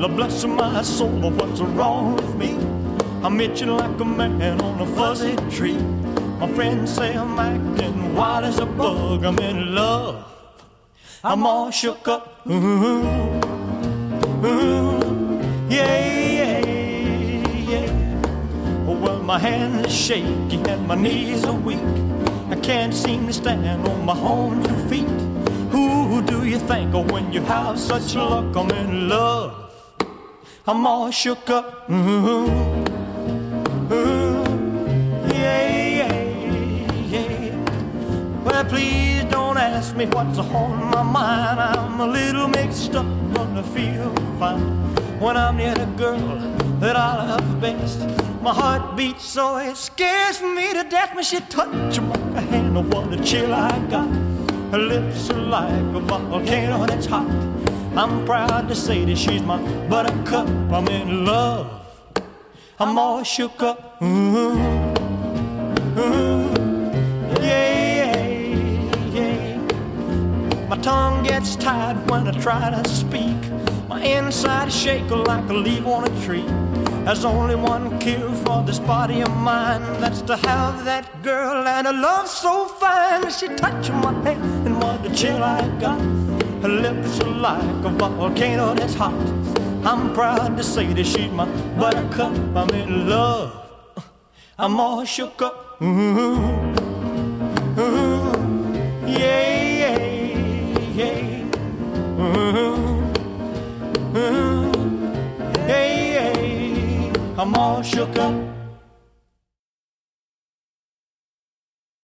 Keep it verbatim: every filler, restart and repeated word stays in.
bless my soul, what's wrong with me? I'm itching like a man on a fuzzy tree. My friends say I'm acting wild as a bug. I'm in love, I'm all shook up. Ooh, ooh, yeah, yeah, yeah. Well, my hands are shaky and my knees are weak. I can't seem to stand on my own two feet. Who do you think of when you have such luck? I'm in love, I'm all shook up. Ooh, ooh, yeah, yeah, yeah. Well, please don't ask me what's on my mind. I'm a little mixed up, but I feel fine when I'm near the girl that I love best. My heart beats so it scares me to death when she touches my hand. Oh, what a chill I got. Her lips are like a volcano that's hot. I'm proud to say that she's my buttercup. I'm in love, I'm all shook up. Ooh, ooh, yeah, yeah. My tongue gets tied when I try to speak. My inside shake like a leaf on a tree. There's only one cure for this body of mine. That's to have that girl and a love so fine. She touched my hand and what a chill I got. Her lips are like a volcano that's hot. I'm proud to say that she's my buttercup. I'm in love, I'm all shook up. Ooh, ooh, yeah, yeah, yeah. Ooh, ooh, yeah, yeah. I'm all shook up.